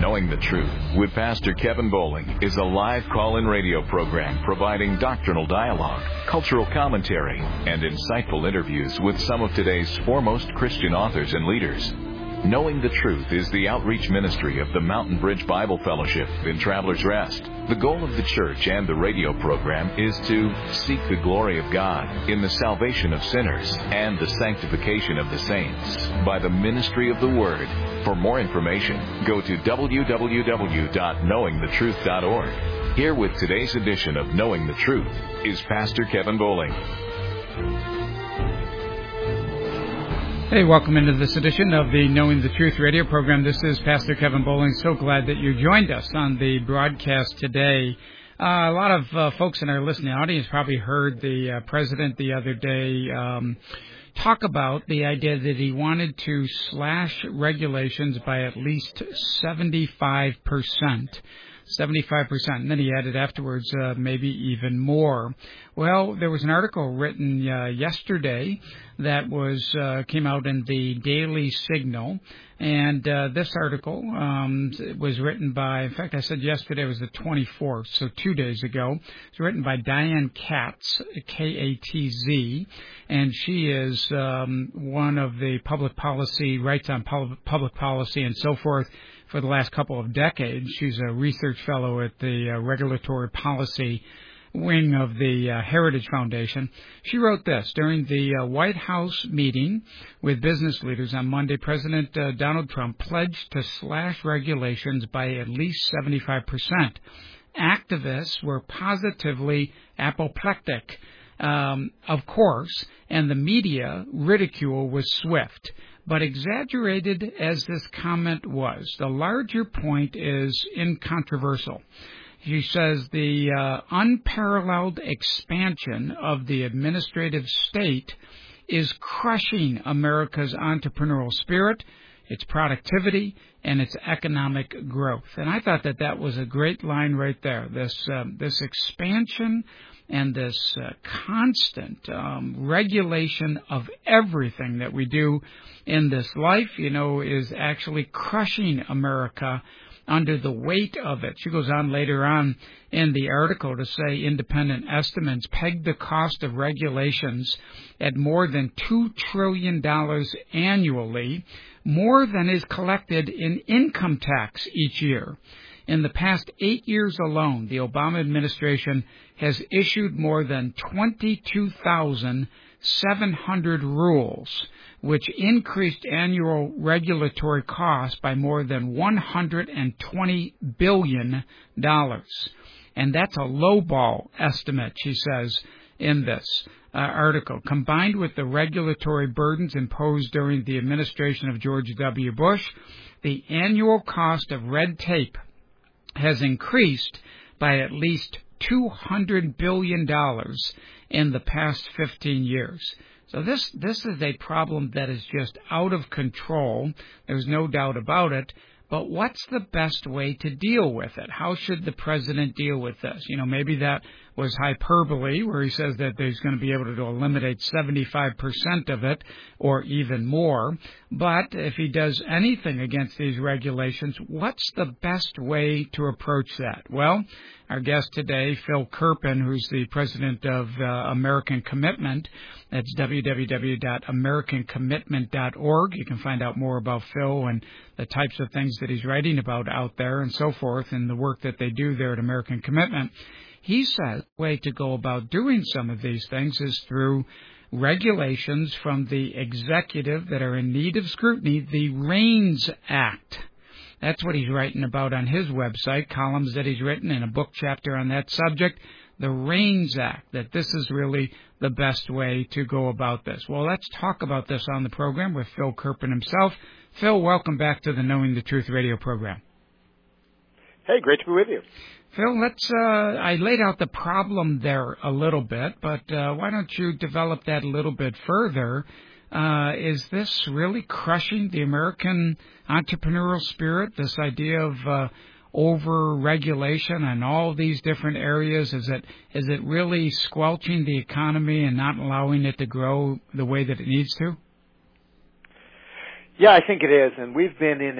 Knowing the Truth with Pastor Kevin Bowling is a live call-in radio program providing doctrinal dialogue, cultural commentary, and insightful interviews with some of today's foremost Christian authors and leaders. Knowing the Truth is the outreach ministry of the Mountain Bridge Bible Fellowship in Travelers Rest. The goal of the church and the radio program is to seek the glory of God in the salvation of sinners and the sanctification of the saints by the ministry of the Word. For more information, go to www.knowingthetruth.org. Here with today's edition of Knowing the Truth is Pastor Kevin Bowling. Hey, welcome into this edition of the Knowing the Truth radio program. This is Pastor Kevin Bowling. So glad that you joined us on the broadcast today. A lot of folks in our listening audience probably heard the president the other day talk about the idea that he wanted to slash regulations by at least 75%. 75%, and then he added afterwards maybe even more. Well, there was an article written yesterday that came out in the Daily Signal, and this article was written by, in fact, I said yesterday was the 24th, so 2 days ago. It's written by Diane Katz, K-A-T-Z, and she is one of the public policy, writes on public policy and so forth for the last couple of decades. She's a research fellow at the regulatory policy wing of the Heritage Foundation. She wrote this: during the White House meeting with business leaders on Monday, President Donald Trump pledged to slash regulations by at least 75%. Activists were positively apoplectic, of course, and the media ridicule was swift. But exaggerated as this comment was, the larger point is incontroversial. She says the unparalleled expansion of the administrative state is crushing America's entrepreneurial spirit, its productivity, and its economic growth. And I thought that was a great line right there. This expansion and this constant regulation of everything that we do in this life, is actually crushing America under the weight of it. She goes on later on in the article to say independent estimates peg the cost of regulations at more than $2 trillion annually, more than is collected in income tax each year. In the past 8 years alone, the Obama administration has issued more than 22,700 rules, which increased annual regulatory costs by more than $120 billion. And that's a lowball estimate, she says in this article. Combined with the regulatory burdens imposed during the administration of George W. Bush, the annual cost of red tape has increased by at least $200 billion in the past 15 years. So this is a problem that is just out of control. There's no doubt about it. But what's the best way to deal with it? How should the president deal with this? Maybe that was hyperbole, where he says that he's going to be able to eliminate 75% of it or even more. But if he does anything against these regulations, what's the best way to approach that? Well, our guest today, Phil Kerpen, who's the president of American Commitment. That's www.americancommitment.org. You can find out more about Phil and the types of things that he's writing about out there and so forth, and the work that they do there at American Commitment. He says the way to go about doing some of these things is through regulations from the executive that are in need of scrutiny, the REINS Act. That's what he's writing about on his website, columns that he's written in a book chapter on that subject, the REINS Act, that this is really the best way to go about this. Well, let's talk about this on the program with Phil Kerpen himself. Phil, welcome back to the Knowing the Truth radio program. Hey, great to be with you. Phil, I laid out the problem there a little bit, but why don't you develop that a little bit further? Is this really crushing the American entrepreneurial spirit, this idea of over-regulation in all these different areas? Is it really squelching the economy and not allowing it to grow the way that it needs to? Yeah, I think it is, and we've been in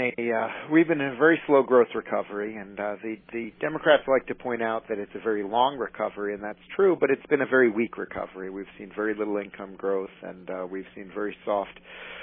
a very slow growth recovery, and the Democrats like to point out that it's a very long recovery, and that's true, but it's been a very weak recovery. We've seen very little income growth, and we've seen very soft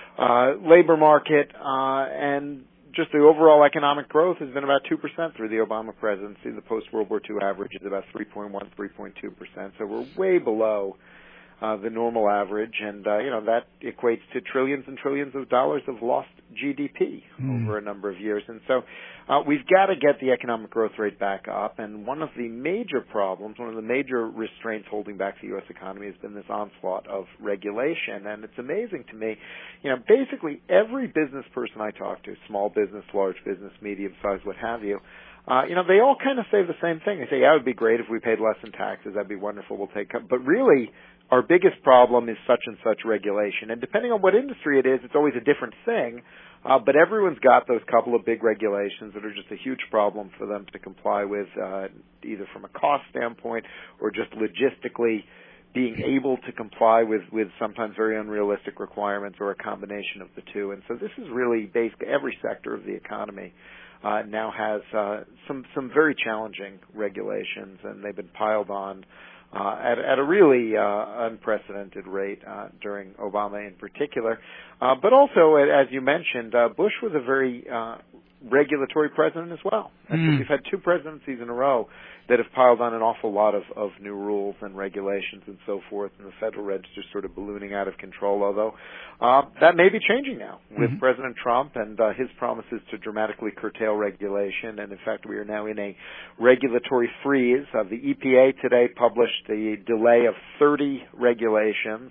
labor market, and just the overall economic growth has been about 2% through the Obama presidency. The post-World War II average is about 3.1, 3.2%, so we're way below the normal average, and that equates to trillions and trillions of dollars of lost GDP over a number of years. And so we've got to get the economic growth rate back up, and one of the major problems, one of the major restraints holding back the U.S. economy has been this onslaught of regulation. And it's amazing to me, basically every business person I talk to, small business, large business, medium-sized, what have you, they all kind of say the same thing. They say, yeah, it would be great if we paid less in taxes. That'd be wonderful. We'll take it. But really, our biggest problem is such and such regulation. And depending on what industry it is, it's always a different thing. But everyone's got those couple of big regulations that are just a huge problem for them to comply with, either from a cost standpoint or just logistically being able to comply with sometimes very unrealistic requirements, or a combination of the two. And so this is really basically every sector of the economy now has some very challenging regulations, and they've been piled on at a really unprecedented rate during Obama in particular. But also, as you mentioned, Bush was a very regulatory president as well. We've had two presidencies in a row that have piled on an awful lot of new rules and regulations and so forth, and the Federal Register sort of ballooning out of control, although that may be changing now with President Trump and his promises to dramatically curtail regulation. And in fact, we are now in a regulatory freeze. The EPA today published the delay of 30 regulations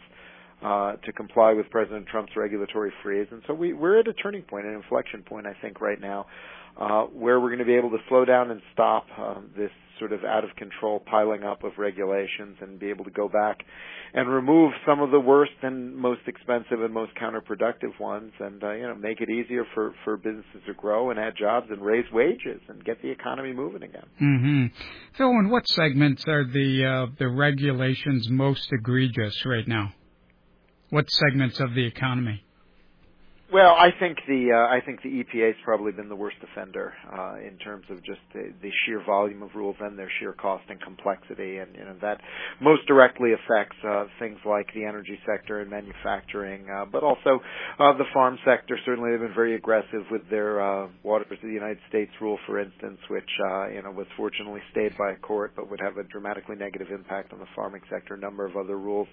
to comply with President Trump's regulatory freeze. And so we're at a turning point, an inflection point, I think, right now, where we're going to be able to slow down and stop this sort of out-of-control piling up of regulations, and be able to go back and remove some of the worst and most expensive and most counterproductive ones, and make it easier for businesses to grow and add jobs and raise wages and get the economy moving again. Phil, in what segments are the regulations most egregious right now? What segments of the economy? Well, I think the EPA's probably been the worst offender in terms of just the sheer volume of rules and their sheer cost and complexity, and that most directly affects things like the energy sector and manufacturing, but also the farm sector. Certainly, they've been very aggressive with their Waters of the United States rule, for instance, which was fortunately stayed by a court, but would have a dramatically negative impact on the farming sector. A number of other rules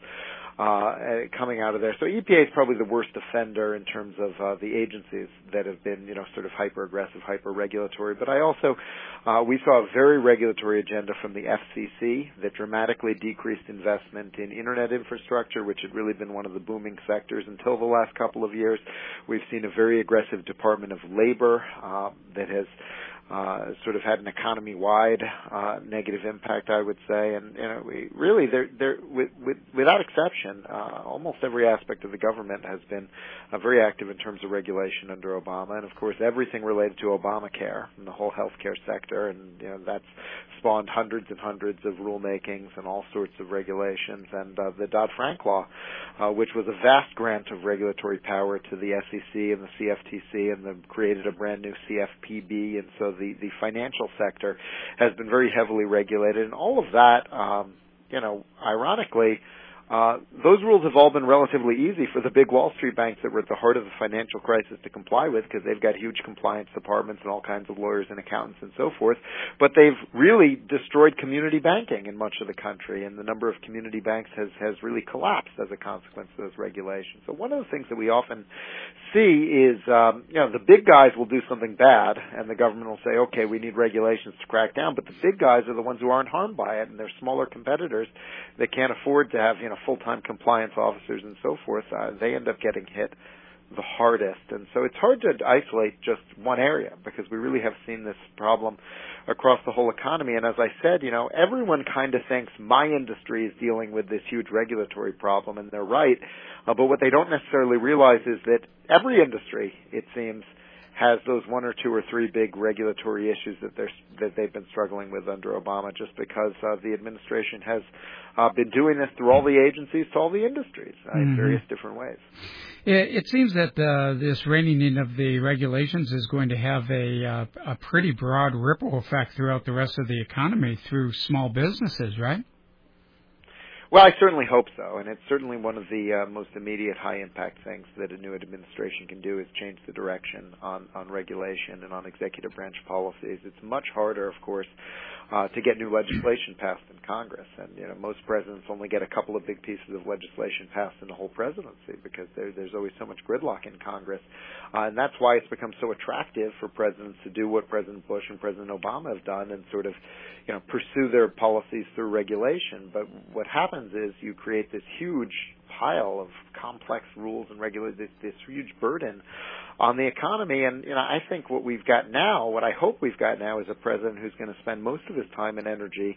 coming out of there. So EPA is probably the worst offender in terms of the agencies that have been, sort of hyper-aggressive, hyper-regulatory. But I also, we saw a very regulatory agenda from the FCC that dramatically decreased investment in Internet infrastructure, which had really been one of the booming sectors until the last couple of years. We've seen a very aggressive Department of Labor that has sort of had an economy-wide negative impact, I would say, and we really, without exception, almost every aspect of the government has been very active in terms of regulation under Obama, and of course everything related to Obamacare and the whole healthcare sector, and that's spawned hundreds and hundreds of rulemakings and all sorts of regulations, and the Dodd-Frank law, which was a vast grant of regulatory power to the SEC and the CFTC, and then created a brand new CFPB, and so the financial sector has been very heavily regulated, and all of that, ironically, those rules have all been relatively easy for the big Wall Street banks that were at the heart of the financial crisis to comply with, because they've got huge compliance departments and all kinds of lawyers and accountants and so forth. But they've really destroyed community banking in much of the country, and the number of community banks has really collapsed as a consequence of those regulations. So one of the things that we often see is, the big guys will do something bad, and the government will say, okay, we need regulations to crack down, but the big guys are the ones who aren't harmed by it, and they're smaller competitors that can't afford to have, full-time compliance officers and so forth. They end up getting hit the hardest. And so it's hard to isolate just one area, because we really have seen this problem across the whole economy. And as I said, everyone kind of thinks my industry is dealing with this huge regulatory problem, and they're right. But what they don't necessarily realize is that every industry, it seems, has those one or two or three big regulatory issues that they've been struggling with under Obama, just because the administration has been doing this through all the agencies to all the industries in various different ways. It seems that this reining in of the regulations is going to have a pretty broad ripple effect throughout the rest of the economy through small businesses, right? Well, I certainly hope so, and it's certainly one of the most immediate high-impact things that a new administration can do is change the direction on regulation and on executive branch policies. It's much harder, of course, to get new legislation passed in Congress, and most presidents only get a couple of big pieces of legislation passed in the whole presidency because there's always so much gridlock in Congress, and that's why it's become so attractive for presidents to do what President Bush and President Obama have done and sort of pursue their policies through regulation. But what happens is you create this huge pile of complex rules and regulations, this huge burden on the economy. And I think what I hope we've got now is a president who's going to spend most of his time and energy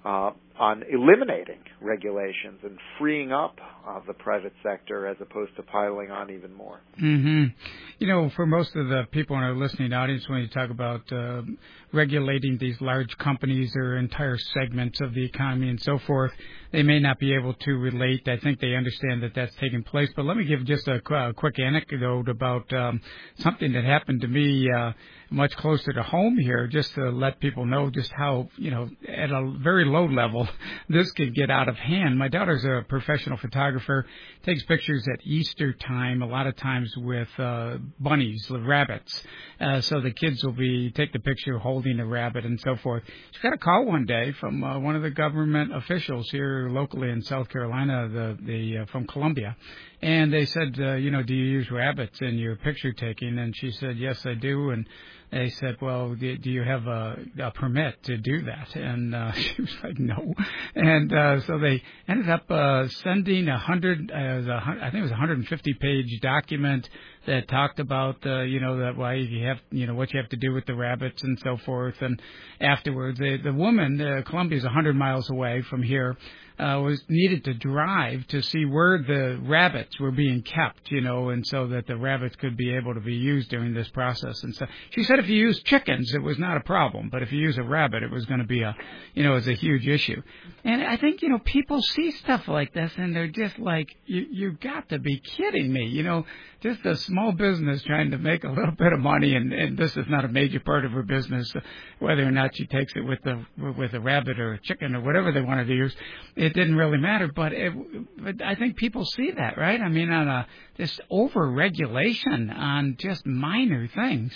on eliminating regulations and freeing up the private sector as opposed to piling on even more. Mm-hmm. For most of the people in our listening audience, when you talk about regulating these large companies or entire segments of the economy and so forth, they may not be able to relate. I think they understand that that's taking place. But let me give just a quick anecdote about something that happened to me much closer to home here, just to let people know just how, at a very low level, this could get out of hand. My daughter's a professional photographer, takes pictures at Easter time, a lot of times with bunnies, rabbits. So the kids will take the picture holding a rabbit and so forth. She got a call one day from one of the government officials here locally in South Carolina, from Columbia. And they said, do you use rabbits in your picture taking? And she said, yes, I do. And they said, well, do you have a permit to do that? And she was like, no. And so they ended up sending I think it was a 150-page document that talked about, that why you have, what you have to do with the rabbits and so forth. And afterwards, the woman, Columbia's 100 miles away from here, was needed to drive to see where the rabbits were being kept, and so that the rabbits could be able to be used during this process. And so she said if you use chickens, it was not a problem, but if you use a rabbit, it was going to be it's a huge issue. And I think, people see stuff like this and they're just like, you've got to be kidding me, just a small business trying to make a little bit of money, and this is not a major part of her business, whether or not she takes it with a rabbit or a chicken or whatever they wanted to use. It didn't really matter, but I think people see that, right? I mean, on this over-regulation on just minor things.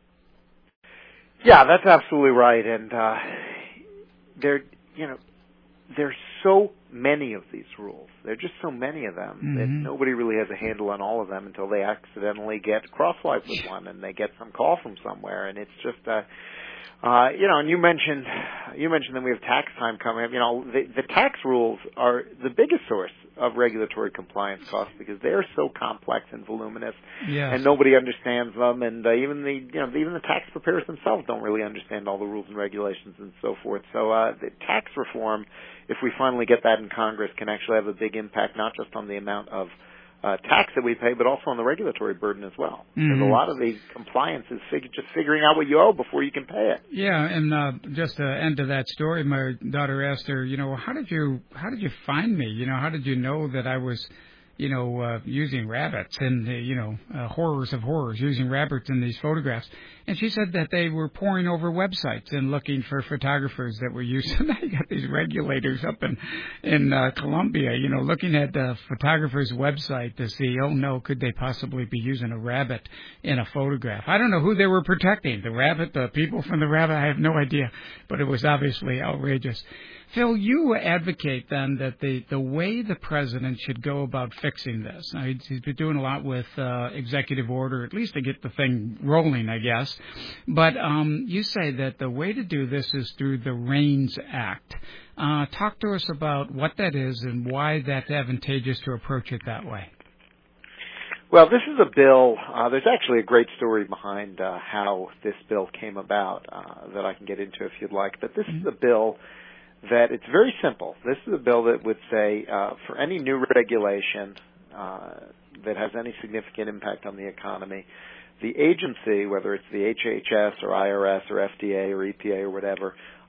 Yeah, that's absolutely right, and there's so many of these rules. There are just so many of them that nobody really has a handle on all of them until they accidentally get crosswise with one and they get some call from somewhere, and it's just and you mentioned that we have tax time coming. The tax rules are the biggest source of regulatory compliance costs because they are so complex and voluminous, and nobody understands them. And even the tax preparers themselves don't really understand all the rules and regulations and so forth. So the tax reform, if we finally get that in Congress, can actually have a big impact not just on the amount of tax that we pay, but also on the regulatory burden as well. Because a lot of the compliance is just figuring out what you owe before you can pay it. Yeah, and just to end to that story, my daughter asked her, how did you find me? How did you know that I was, using rabbits and, horrors of horrors, using rabbits in these photographs? And she said that they were poring over websites and looking for photographers that were using. Now you got these regulators up in Columbia, looking at the photographer's website to see, oh no, could they possibly be using a rabbit in a photograph? I don't know who they were protecting, the rabbit, the people from the rabbit, I have no idea, but it was obviously outrageous. Phil, you advocate then that the way the president should go about fixing this. Now, he's been doing a lot with executive order, at least to get the thing rolling, I guess. But you say that the way to do this is through the REINS Act. Talk to us about what that is and why that's advantageous to approach it that way. Well, this is a bill. There's actually a great story behind how this bill came about that I can get into if you'd like. But this is a bill that it's very simple. This is a bill that would say for any new regulation that has any significant impact on the economy, the agency, whether it's the HHS or IRS or FDA or EPA or whatever,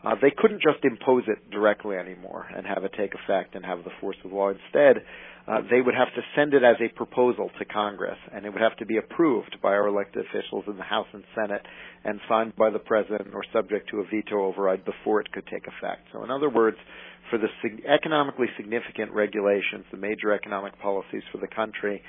they couldn't just impose it directly anymore and have it take effect and have the force of law. Instead, they would have to send it as a proposal to Congress, and it would have to be approved by our elected officials in the House and Senate and signed by the President or subject to a veto override before it could take effect. So in other words, for the economically significant regulations, the major economic policies for the country,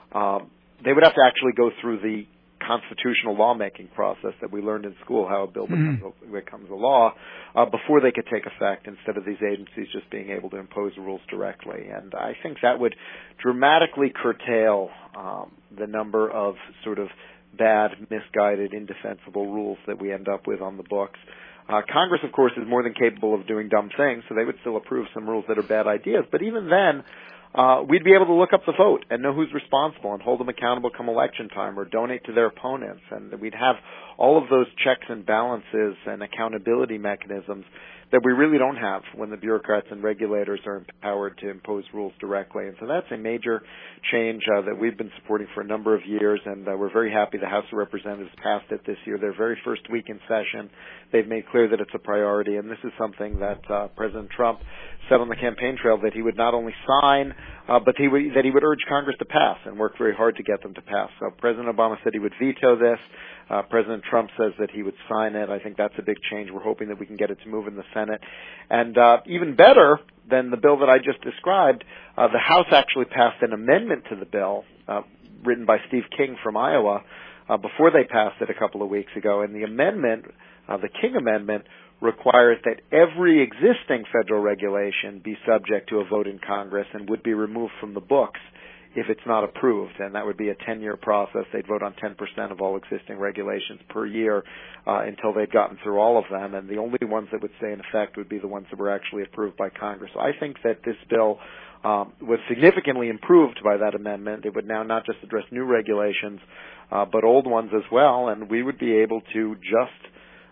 they would have to actually go through the constitutional lawmaking process that we learned in school, how a bill becomes a law, before they could take effect, instead of these agencies just being able to impose rules directly. And I think that would dramatically curtail the number of sort of bad, misguided, indefensible rules that we end up with on the books. Congress, of course, is more than capable of doing dumb things, so they would still approve some rules that are bad ideas. But even then, we'd be able to look up the vote and know who's responsible and hold them accountable come election time or donate to their opponents. And we'd have all of those checks and balances and accountability mechanisms that we really don't have when the bureaucrats and regulators are empowered to impose rules directly. And so that's a major change that we've been supporting for a number of years, and we're very happy the House of Representatives passed it this year. Their very first week in session, they've made clear that it's a priority, and this is something that President Trump said on the campaign trail that he would not only sign, but that he would urge Congress to pass and work very hard to get them to pass. So President Obama said he would veto this. President Trump says that he would sign it. I think that's a big change. We're hoping that we can get it to move in the Senate. And even better than the bill that I just described, the House actually passed an amendment to the bill written by Steve King from Iowa before they passed it a couple of weeks ago. And the amendment, the King Amendment, requires that every existing federal regulation be subject to a vote in Congress and would be removed from the books if it's not approved, and that would be a 10-year process. They'd vote on 10% of all existing regulations per year until they'd gotten through all of them, and the only ones that would stay in effect would be the ones that were actually approved by Congress. So I think that this bill was significantly improved by that amendment. It would now not just address new regulations, but old ones as well, and we would be able to just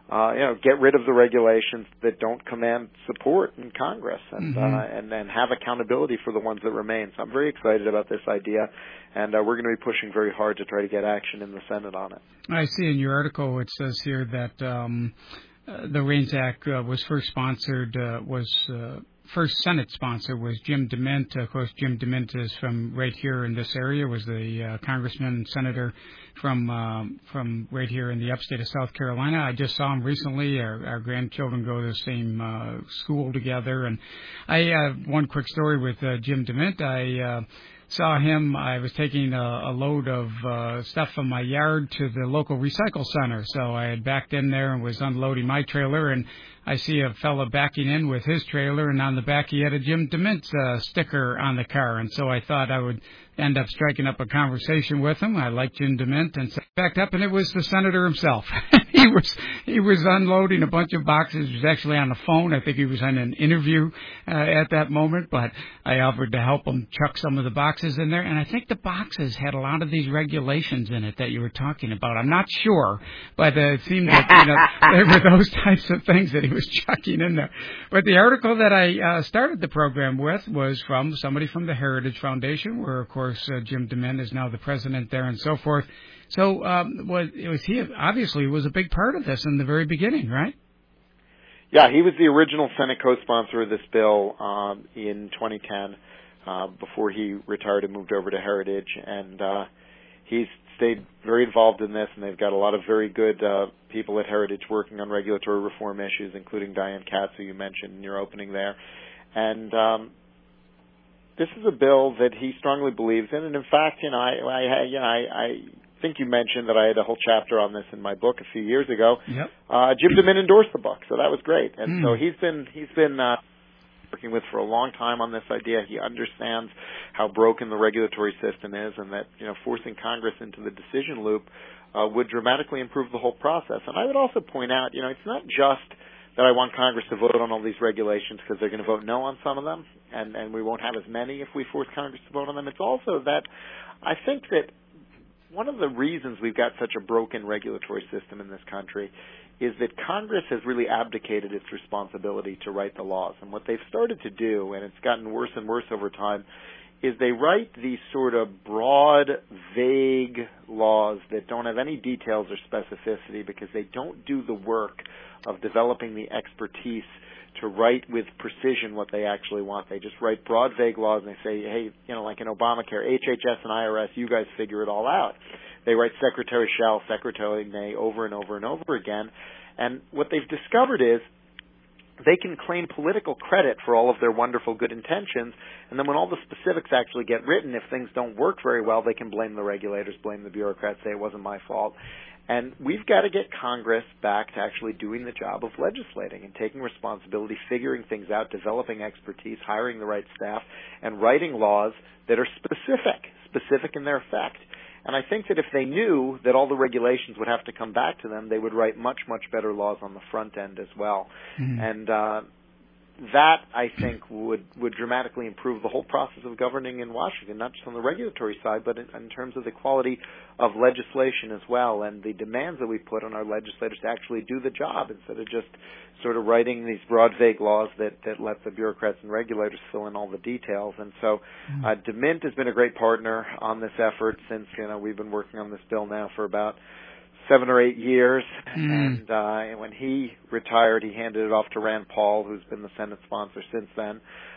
get rid of the regulations that don't command support in Congress and then have accountability for the ones that remain. So I'm very excited about this idea, and we're going to be pushing very hard to try to get action in the Senate on it. I see in your article it says here that the REINS Act was first sponsored, first Senate sponsor was Jim DeMint. Of course, Jim DeMint is from right here in this area, was the congressman and senator from right here in the upstate of South Carolina. I just saw him recently. Our grandchildren go to the same school together. And I one quick story with Jim DeMint. I saw him. I was taking a load of stuff from my yard to the local recycle center. So I had backed in there and was unloading my trailer, and I see a fellow backing in with his trailer, and on the back he had a Jim DeMint sticker on the car. And so I thought I would end up striking up a conversation with him. I like Jim DeMint, and so I backed up, and it was the senator himself. He was unloading a bunch of boxes. He was actually on the phone. I think he was on an interview at that moment, but I offered to help him chuck some of the boxes in there. And I think the boxes had a lot of these regulations in it that you were talking about. I'm not sure, but it seemed like there were those types of things that he was chucking in there. But the article that I started the program with was from somebody from the Heritage Foundation, where, of course, Jim DeMint is now the president there and so forth. So he obviously was a big part of this in the very beginning, right? Yeah, he was the original Senate co-sponsor of this bill in 2010 before he retired and moved over to Heritage. And he's stayed very involved in this, and they've got a lot of very good people at Heritage working on regulatory reform issues, including Diane Katz, who you mentioned in your opening there. And this is a bill that he strongly believes in, and in fact, I think you mentioned that I had a whole chapter on this in my book a few years ago. Yep. Jim DeMint endorsed the book, so that was great. And so he's been working with for a long time on this idea. He understands how broken the regulatory system is, and that forcing Congress into the decision loop would dramatically improve the whole process. And I would also point out, it's not just that I want Congress to vote on all these regulations because they're going to vote no on some of them, and we won't have as many if we force Congress to vote on them. It's also that I think that one of the reasons we've got such a broken regulatory system in this country is that Congress has really abdicated its responsibility to write the laws. And what they've started to do, and it's gotten worse and worse over time, is they write these sort of broad, vague laws that don't have any details or specificity because they don't do the work of developing the expertise to write with precision what they actually want. They just write broad, vague laws, and they say, hey, like in Obamacare, HHS and IRS, you guys figure it all out. They write Secretary shall, Secretary may over and over and over again. And what they've discovered is they can claim political credit for all of their wonderful good intentions, and then when all the specifics actually get written, if things don't work very well, they can blame the regulators, blame the bureaucrats, say it wasn't my fault. And we've got to get Congress back to actually doing the job of legislating and taking responsibility, figuring things out, developing expertise, hiring the right staff, and writing laws that are specific in their effect. And I think that if they knew that all the regulations would have to come back to them, they would write much, much better laws on the front end as well. Mm-hmm. And that, I think, would dramatically improve the whole process of governing in Washington, not just on the regulatory side, but in terms of the quality of legislation as well, and the demands that we put on our legislators to actually do the job instead of just sort of writing these broad, vague laws that let the bureaucrats and regulators fill in all the details. And so DeMint has been a great partner on this effort since, we've been working on this bill now for about 7 or 8 years, and when he retired, he handed it off to Rand Paul, who's been the Senate sponsor since then.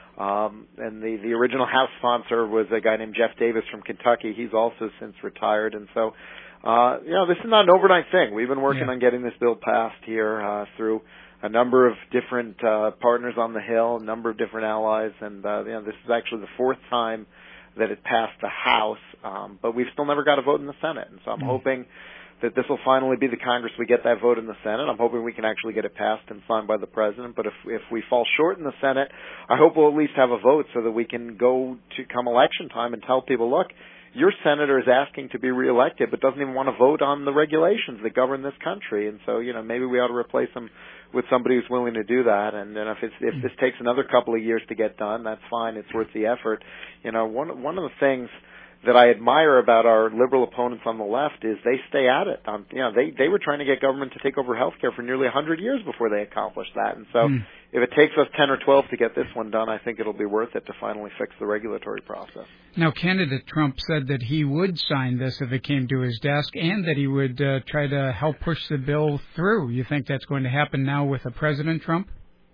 And the original House sponsor was a guy named Jeff Davis from Kentucky. He's also since retired, and so this is not an overnight thing. We've been working on getting this bill passed here through a number of different partners on the Hill, a number of different allies, and this is actually the 4th time that it passed the House, but we've still never got a vote in the Senate, and so I'm hoping that this will finally be the Congress we get that vote in the Senate. I'm hoping we can actually get it passed and signed by the President. But if we fall short in the Senate, I hope we'll at least have a vote so that we can go to come election time and tell people, look, your senator is asking to be reelected but doesn't even want to vote on the regulations that govern this country. And so, maybe we ought to replace him with somebody who's willing to do that. And then if this takes another couple of years to get done, that's fine. It's worth the effort. One of the things that I admire about our liberal opponents on the left is they stay at it. They were trying to get government to take over health care for nearly 100 years before they accomplished that. And so if it takes us 10 or 12 to get this one done, I think it'll be worth it to finally fix the regulatory process. Now, candidate Trump said that he would sign this if it came to his desk and that he would try to help push the bill through. You think that's going to happen now with President Trump?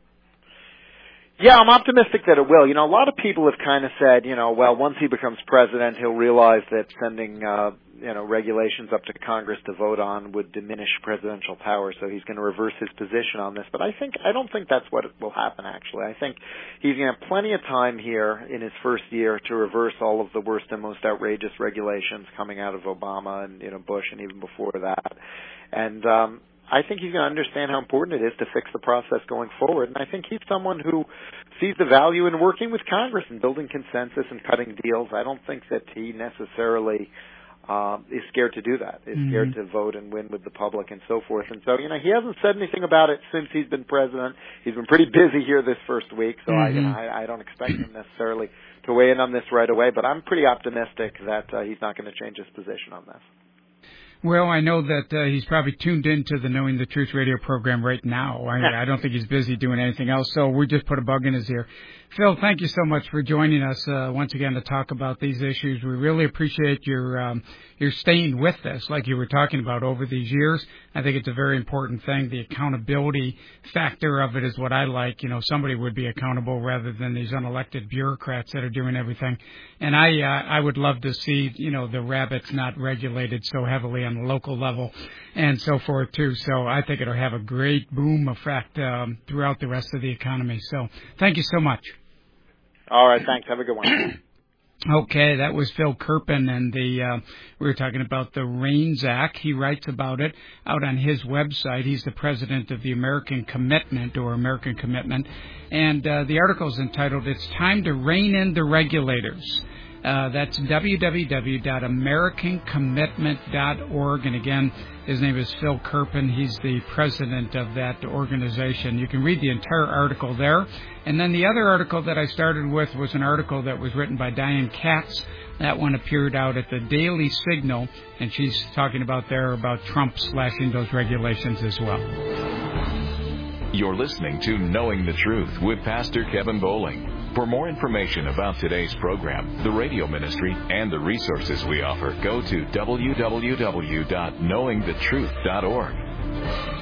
Yeah, I'm optimistic that it will. A lot of people have kind of said, well, once he becomes president, he'll realize that sending, regulations up to Congress to vote on would diminish presidential power, so he's going to reverse his position on this. But I don't think that's what will happen, actually. I think he's going to have plenty of time here in his first year to reverse all of the worst and most outrageous regulations coming out of Obama and, Bush and even before that. And, I think he's going to understand how important it is to fix the process going forward. And I think he's someone who sees the value in working with Congress and building consensus and cutting deals. I don't think that he necessarily is scared to do that, is scared to vote and win with the public and so forth. And so, he hasn't said anything about it since he's been president. He's been pretty busy here this first week, so I don't expect him necessarily to weigh in on this right away. But I'm pretty optimistic that he's not going to change his position on this. Well, I know that he's probably tuned into the Knowing the Truth radio program right now. I don't think he's busy doing anything else, so we just put a bug in his ear. Phil, thank you so much for joining us once again to talk about these issues. We really appreciate your staying with us, like you were talking about over these years. I think it's a very important thing. The accountability factor of it is what I like. Somebody would be accountable rather than these unelected bureaucrats that are doing everything. And I would love to see, the rabbits not regulated so heavily on the local level and so forth, too. So I think it'll have a great boom effect throughout the rest of the economy. So thank you so much. All right, thanks. Have a good one. Okay, that was Phil Kerpen, and we were talking about the REINS Act. He writes about it out on his website. He's the president of the American Commitment, and the article is entitled, "It's Time to Rein in the Regulators." That's www.americancommitment.org. And again, his name is Phil Kerpen. He's the president of that organization. You can read the entire article there. And then the other article that I started with was an article that was written by Diane Katz. That one appeared out at the Daily Signal, and she's talking about Trump slashing those regulations as well. You're listening to Knowing the Truth with Pastor Kevin Bowling. For more information about today's program, the radio ministry, and the resources we offer, go to www.knowingthetruth.org.